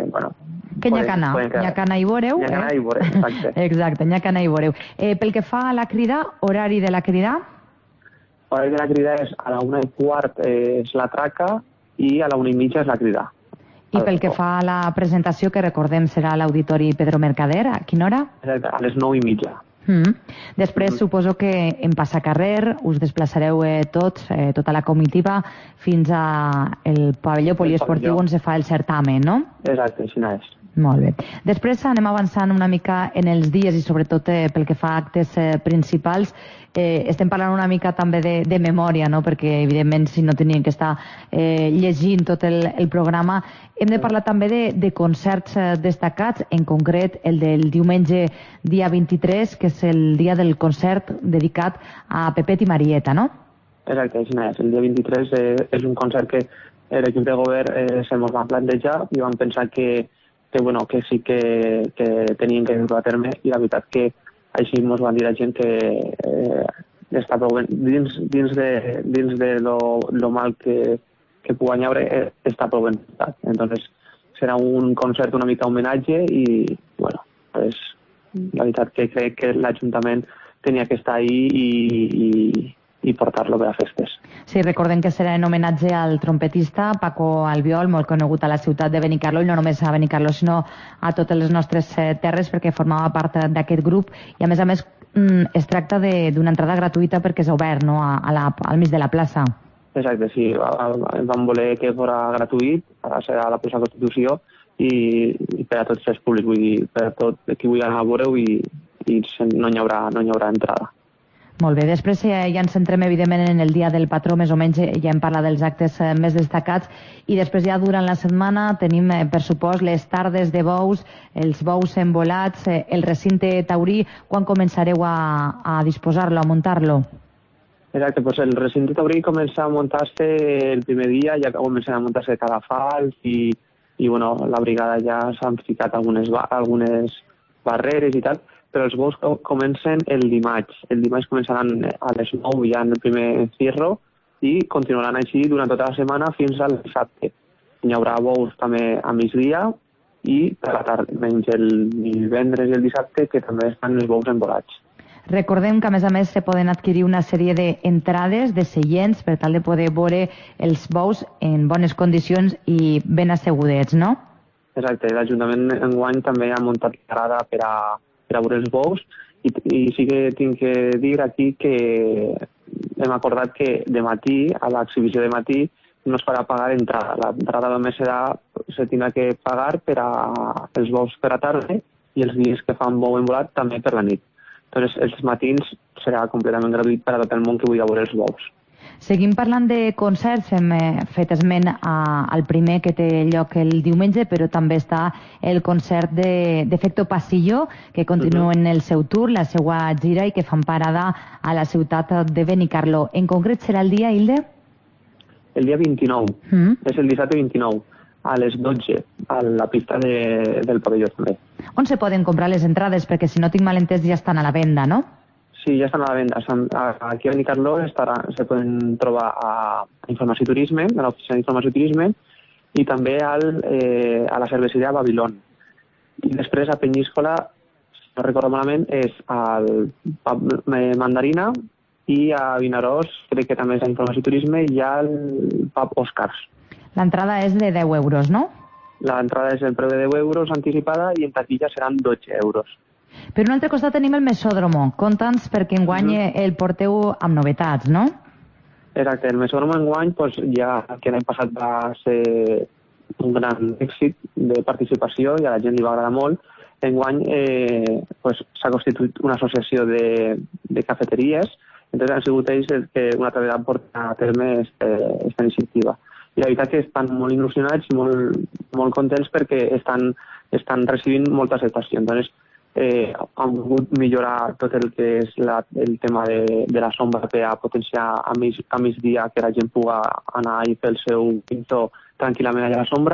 n'hi ha que anar i veureu. N'hi ha que anar i veureu, exacte. Exacte, n'hi ha que anar i veureu. Pel que fa a la crida, horari de la crida? Horari de la crida és a la 1:15 és la traca i a la 1:30 és la crida. I pel que fa a la presentació, que recordem serà a l'Auditori Pedro Mercader, a quina hora? Exacte, a les 9:30. Després suposo que en passacarrer us desplaçareu tots, tota la comitiva, fins al pavelló poliesportiu on se fa el certamen, no? Exacte, així és. Molt bé. Després anem avançant una mica en els dies i sobretot pel que fa a actes principals. Estem parlant una mica també de memòria, no? Perquè evidentment si no teníem que estar llegint tot el programa, hem de parlar també de concerts destacats, en concret el del diumenge dia 23, que és el dia del concert dedicat a Pepet i Marieta, no? Exacte, així és. El dia 23 és un concert que l'equip de govern se mos va plantejar i vam pensar que sí que tenien que dur a terme i la veritat que així ens van dir la gent que està prou ben, dins de lo mal que pugui haver, està prou ben. Entonces serà un concert una mica homenatge i la veritat que crec que l'Ajuntament tenia que estar ahí i portar-lo per a festes. Sí, recordem que serà en homenatge al trompetista Paco Albiol, molt conegut a la ciutat de Benicarló, i no només a Benicarló, sinó a totes les nostres terres, perquè formava part d'aquest grup, i a més es tracta d'una entrada gratuïta perquè és obert, no?, al mig de la plaça. Exacte, sí, vam voler que fos gratuït, serà la plaça Constitució, i per a tots els públics, vull dir, per a tot qui vulgui anar a veure-ho, i no hi haurà entrada. Molt bé, després ja ens centrem evidentment en el dia del patró, més o menys ja hem parlat dels actes més destacats, i després ja durant la setmana tenim, per supost, les tardes de bous, els bous envolats, el recinte taurí. Quan començareu a disposar-lo, a muntar-lo? Exacte, doncs el recinte taurí comença a muntar-se el primer dia, ja comencen a muntar-se cadafals i bueno, la brigada ja s'han ficat algunes barreres i tal, però els bous comencen el dimarts. El dimarts començaran a les 9 ja en el primer encierro i continuaran així durant tota la setmana fins al dissabte. Hi haurà bous també a migdia i per la tarda, menys el divendres i el dissabte, que també estan els bous envolats. Recordem que, a més, se poden adquirir una sèrie d'entrades, de seients, per tal de poder veure els bous en bones condicions i ben assegudets, no? Exacte, l'Ajuntament enguany també ha muntat parada per a veure els bous i sí que tinc que dir aquí que hem acordat que de matí, a l'exhibició de matí, no es farà pagar entrada. L'entrada només se tindrà que pagar per als bous per a tarda i els dies que fan bou envolat també per la nit. Doncs els matins serà completament gratuït per a tot el món que vulgui veure els bous. Seguim parlant de concerts, hem fet esment al primer que té lloc el diumenge, però també està el concert d'Efecto Pasillo, que continuen el seu tour, la seva gira, i que fan parada a la ciutat de Benicarló. En concret serà el dia, Hilde? El dia 29, és el dissabte 29, a les 12, a la pista del pavelló també. On se poden comprar les entrades? Perquè si no tinc mal entès ja estan a la venda, no? Sí, ja estan a la venda. Aquí a Benicarló se poden trobar a Informació i Turisme, a l'oficina d'Informació i Turisme, i també a la cerveseria Babilón. I després a Penyíscola, si no recordo malament, és al pub Mandarina, i a Vinaròs, crec que també és a Informació i Turisme, i al pub Oscars. L'entrada és de 10 euros, no? L'entrada és el preu de 10 euros anticipada i en taquilla seran 12 euros. Per un altre costat tenim el Mesòdromo. Conta'ns, perquè enguany el porteu amb novetats, no? Exacte, el Mesòdromo enguany, ja que l'any passat va ser un gran èxit de participació i a la gent li va agradar molt. Enguany s'ha constituït una associació de cafeteries, entonces han sigut ells que una altra vegada porten a terme aquesta iniciativa. I la veritat que estan molt il·lusionats i molt contents perquè estan recibint molta acceptació. Entonces, han volgut millorar tot el que és el tema de la sombra per a potenciar a migdia que la gent pugui anar i fer el seu pintó tranquil·lament allà a la sombra.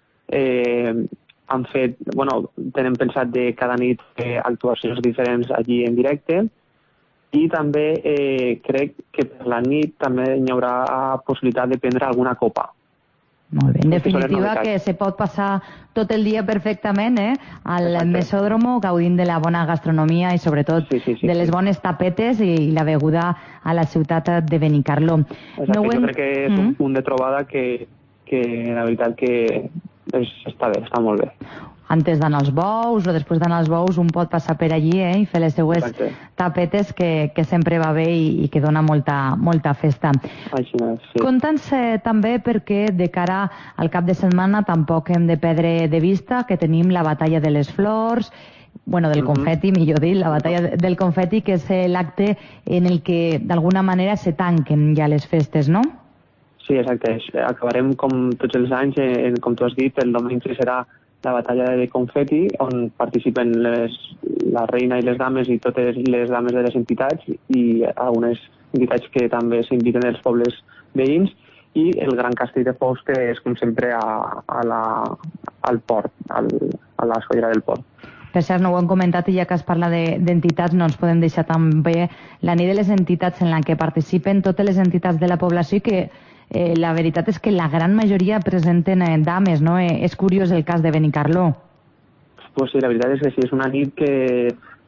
Tenen pensat de cada nit actuacions diferents allí en directe i també crec que per la nit també hi haurà possibilitat de prendre alguna copa. Molt bé. En definitiva, que se pot passar tot el dia perfectament al Mesòdromo, gaudint de la bona gastronomia i sobretot de les bones tapetes i la beguda a la ciutat de Benicarló. Jo crec que és un punt de trobada que la veritat que està bé, està molt bé. Antes d'anar als bous o després d'anar als bous un pot passar per allí i fer les seues tapetes que sempre va bé i que dona molta festa. Conta'ns també perquè de cara al cap de setmana tampoc hem de perdre de vista que tenim la batalla de les flors, del confeti, millor dit, la batalla del confeti, que és l'acte en el que d'alguna manera se tanquen ja les festes, no? Sí, exacte. Acabarem com tots els anys, com tu has dit, el diumenge serà la batalla de confeti, on participen la reina i les dames i totes les dames de les entitats i algunes entitats que també s'inviten dels pobles veïns, i el gran castell de focs que és, com sempre, al port, a l'escollera del port. Per cert, no ho hem comentat, i ja que es parla d'entitats, no ens podem deixar també la nit de les entitats en la que participen totes les entitats de la població i que la veritat és que la gran majoria presenten dames, no? És curiós el cas de Benicarló. Pues sí, la veritat és que sí, és una nit que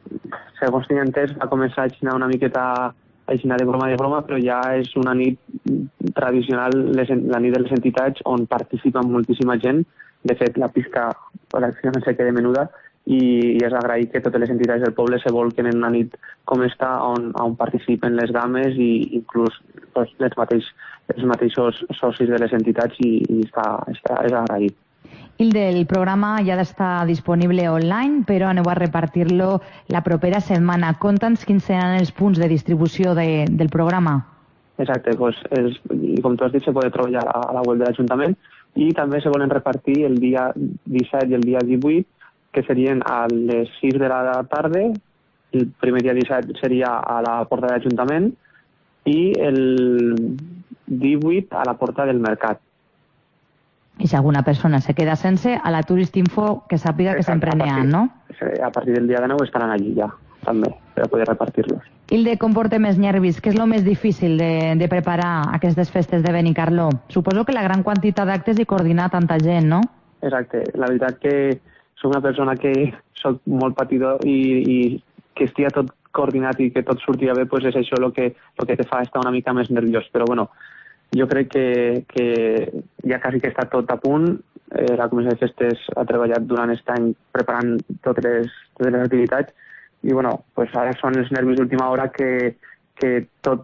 segons tinc entès, va començar a xinar una miqueta de broma, però ja és una nit tradicional, la nit de les entitats, on participa moltíssima gent. De fet, la pista per acció no se queda menuda i és agrair que totes les entitats del poble se volquen en una nit com esta on participen les dames i inclús doncs, els mateixos socis de les entitats i és agraït. El programa ja està disponible online, però aneu a repartir-lo la propera setmana. Conta'ns quins seran els punts de distribució del programa. Exacte, doncs, com tu has dit, se pot trobar ja a la web de l'Ajuntament i també se volen repartir el dia 17 i el dia 18, que serien a les 6 de la tarda. El primer dia 17 seria a la porta de l'Ajuntament i el 18 a la porta del Mercat. I si alguna persona se queda sense, a la Turistinfo que sàpiga que sempre n'hi ha, no? A partir del dia de 9 estaran allí ja, també, per poder repartir-los. Hilde, com porta més nervis? Què és el més difícil de preparar aquestes festes de Benicarló? Suposo que la gran quantitat d'actes i coordinar tanta gent, no? Exacte. La veritat que soc una persona que soc molt patidor i que estigui tot coordinat i que tot sortia bé, doncs és això el que te fa estar una mica més nerviós. Però bueno, jo crec que ja quasi que està tot a punt. La Comissió de Festes ha treballat durant aquest any preparant totes les activitats i bueno, pues ara són els nervis d'última hora que tot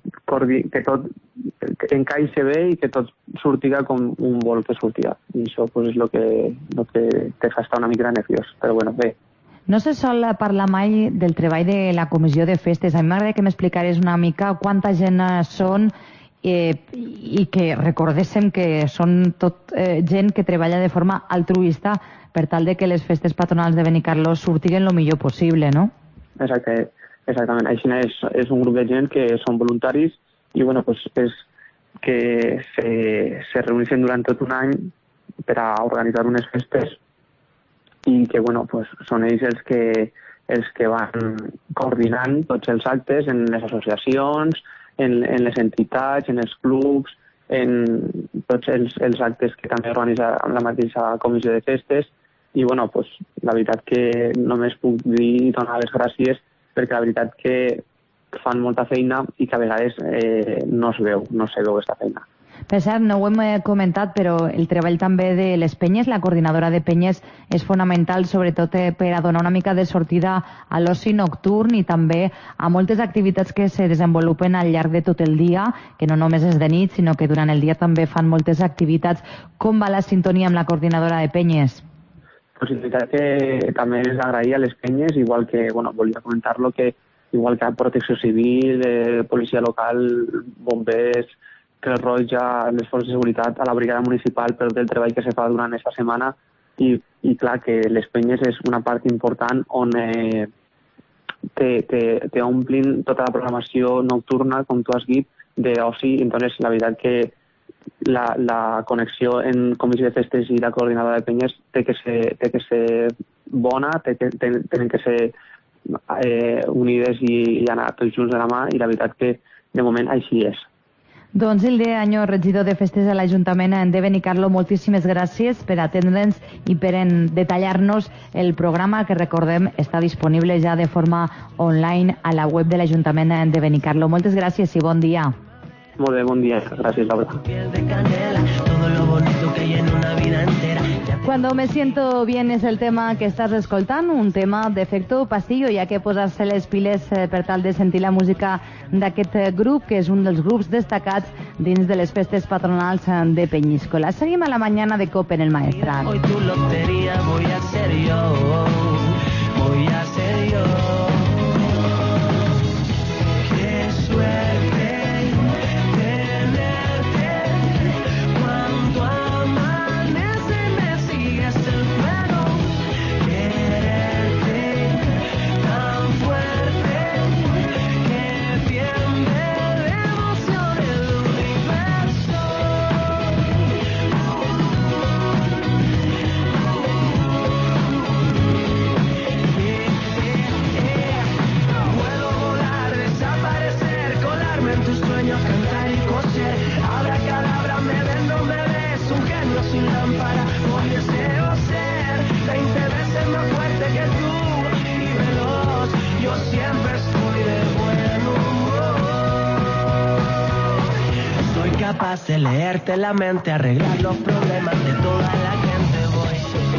encaixa bé i que tot sortiga com un vol que sortiga. I això pues, és el que te fa estar una mica nerviós. Però bueno, bé. No se sol parlar mai del treball de la Comissió de Festes. A mi m'agradaria que m'explicares una mica quanta gent són i que recordéssim que són tot gent que treballa de forma altruista per tal de que les festes patronals de Benicarló sortiguen el millor possible, no? Exactament. Així és un grup de gent que són voluntaris i bueno, pues és que se reuneixen durant tot un any per a organitzar unes festes i que bueno, pues són ells els que van coordinant tots els actes en les associacions, en les entitats, en els clubs, en tots els actes que també organitza amb la mateixa Comissió de Festes. I bueno, pues, la veritat que només puc dir i donar les gràcies perquè la veritat que fan molta feina i que a vegades no se veu aquesta feina. Per cert, no ho hem comentat, però el treball també de les penyes, la coordinadora de penyes, és fonamental, sobretot per a donar una mica de sortida a l'oci nocturn i també a moltes activitats que se desenvolupen al llarg de tot el dia, que no només és de nit, sinó que durant el dia també fan moltes activitats. Com va la sintonia amb la coordinadora de penyes? Possibilitat que també és agrair a les penyes, igual que, bueno, volia comentar-lo, que igual que a Protecció Civil, Policia Local, Bombers, Creu Roja, les forces de seguretat, a la brigada municipal per el treball que se fa durant aquesta setmana i clar que les penyes és una part important on te omplin tota la programació nocturna, com tu has dit, d'oci. Entonces, la veritat que la connexió en Comissió de Festes i la coordinadora de penyes té que ser bona, tenen que ser unides i anar tots junts de la mà i la veritat que de moment així és. Doncs Hilde Añó, regidor de Festes a l'Ajuntament de Benicarló, moltíssimes gràcies per atendre'ns i per detallar-nos el programa que, recordem, està disponible ja de forma online a la web de l'Ajuntament de Benicarló. Moltes gràcies i bon dia. Molt bé, bon dia. Gràcies, Laura. Cuando me siento bien es el tema que estàs escoltant, un tema d'efecto pastillo, ja que posar-se les piles per tal de sentir la música d'aquest grup, que és un dels grups destacats dins de les festes patronals de Peñíscola. Seguim a la mañana de COPE en el Maestrat. Hoy tu lotería voy a ser yo, voy a ser yo. Qué suerte. Sin lámpara, hoy deseo ser 20 veces más fuerte que tú y veloz. Yo capaz de leerte la mente, arreglar los problemas de toda la gente. Voy.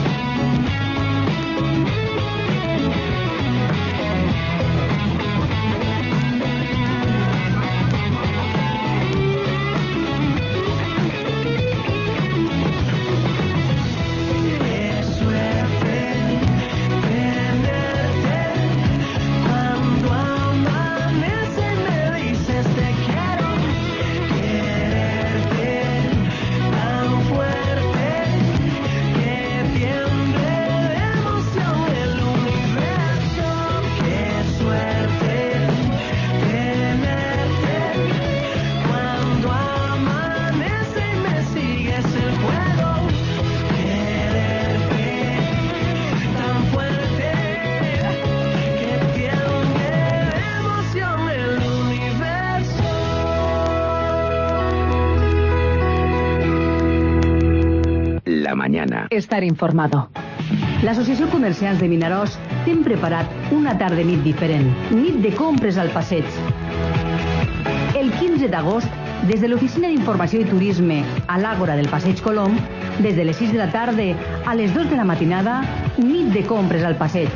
Mañana. Estar informado. L'Associació Comerciants de Vinaròs t'hem preparat una tarda-nit diferent. Nit de compres al passeig. El 15 d'agost, des de l'Oficina d'Informació i Turisme a l'Àgora del Passeig Colom, des de les 6 de la tarda a les 2 de la matinada, nit de compres al passeig.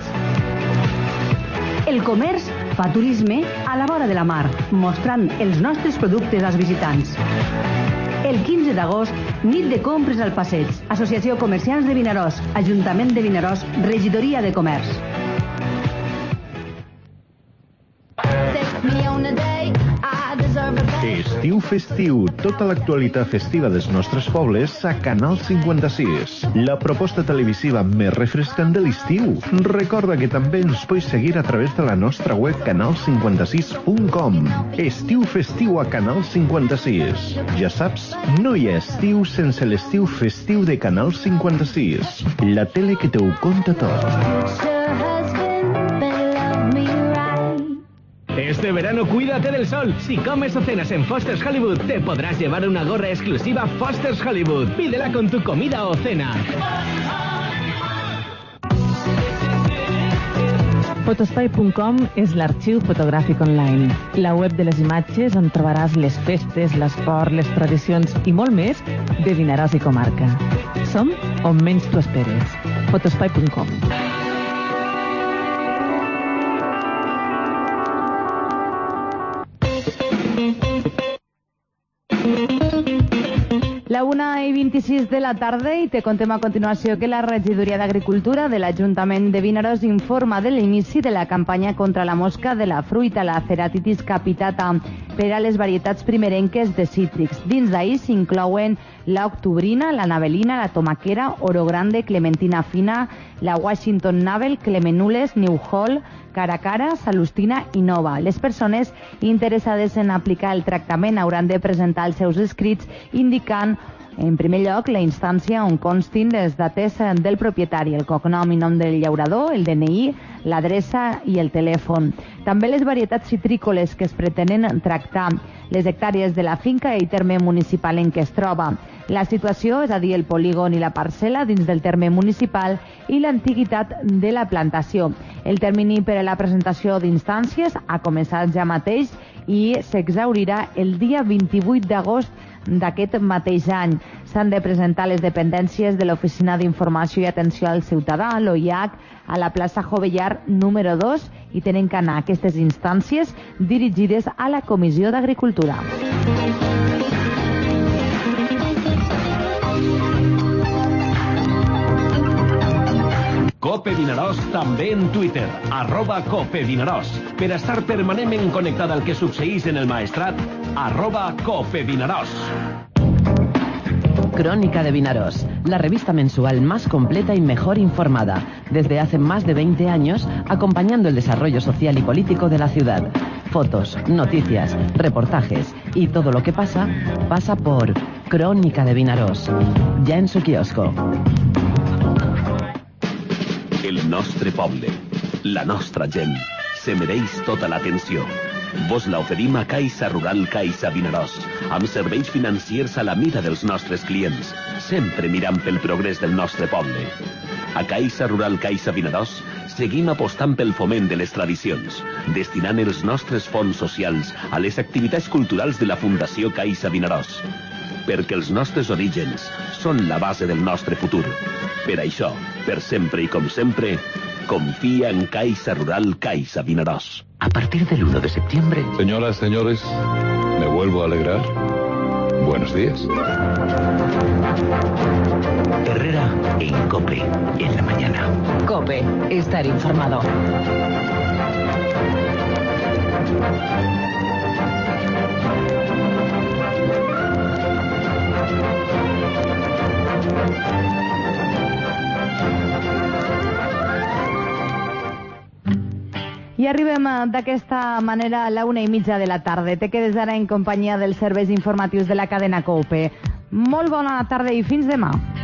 El comerç fa turisme a la vora de la mar, mostrant els nostres productes als visitants. El 15 d'agost, nit de compres al passeig. Associació Comerciants de Vinaròs, Ajuntament de Vinaròs, Regidoria de Comerç. Estiu festiu, tota l'actualitat festiva dels nostres pobles a Canal 56. La proposta televisiva més refrescant de l'estiu. Recorda que també ens pots seguir a través de la nostra web canal56.com. Estiu festiu a Canal 56. Ja saps, no hi ha estiu sense l'estiu festiu de Canal 56. La tele que te ho conta tot. Este verano cuídate del sol. Si comes o cenas en Foster's Hollywood, te podrás llevar una gorra exclusiva Foster's Hollywood. Pídela con tu comida o cena. Fotospai.com és l'arxiu fotogràfic online. La web de les imatges on trobaràs les festes, l'esport, les tradicions i molt més de Vinaròs i comarca. Som on menys t'ho esperes. Fotospai.com. La 1:26 de la tarda i te contem a continuació que la Regidoria d'Agricultura de l'Ajuntament de Vinaròs informa de l'inici de la campanya contra la mosca de la fruita, la Ceratitis capitata, per a les varietats primerenques de cítrics. Dins d'ahir s'inclouen l'octubrina, la navelina, la tomaquera, oro grande, clementina fina, la Washington Navel, clemenules, New Hall, Caracara, Salustina i Nova. Les persones interessades en aplicar el tractament hauran de presentar els seus escrits indicant, en primer lloc, la instància on constin les dates del propietari, el cognom i nom del llaurador, el DNI, l'adreça i el telèfon. També les varietats citrícoles que es pretenen tractar, les hectàrees de la finca i terme municipal en què es troba, la situació, és a dir, el polígon i la parcel·la dins del terme municipal i l'antiguitat de la plantació. El termini per a la presentació d'instàncies ha començat ja mateix i s'exhaurirà el dia 28 d'agost d'aquest mateix any. S'han de presentar les dependències de l'Oficina d'Informació i Atenció al Ciutadà, l'OIAC, a la plaça Jovellar número 2 i tenen que anar aquestes instàncies dirigides a la Comissió d'Agricultura. Cope Vinaròs també en Twitter, @CopeVinaròs. Per estar permanentment connectada al que succeís en el Maestrat, @CopeVinaròs. Crónica de Vinaròs, la revista mensual más completa y mejor informada, desde hace más de 20 años, acompañando el desarrollo social y político de la ciudad. Fotos, noticias, reportajes y todo lo que pasa, pasa por Crónica de Vinaròs, ya en su kiosco. El nostre poble, la nostra gent, se mereix tota l'atenció. Vos la oferim a Caixa Rural Caixa Vinaròs, amb serveis financiers a la mida dels nostres clients, sempre mirant pel progrés del nostre poble. A Caixa Rural Caixa Vinaròs seguim apostant pel foment de les tradicions, destinant els nostres fons socials a les activitats culturals de la Fundació Caixa Vinaròs. perquè els nostres orígens són la base del nostre futur. Per això, per sempre i com sempre, confía en Caixa Rural Caixa Vinaròs. A partir del 1 de septiembre... Señoras, señores, me vuelvo a alegrar. Buenos días. Herrera en COPE, en la mañana. COPE, estar informado. I arribem d'aquesta manera a la 1:30 de la tarda. Te quedes ara en companyia dels serveis informatius de la cadena COPE. Molt bona tarda i fins demà.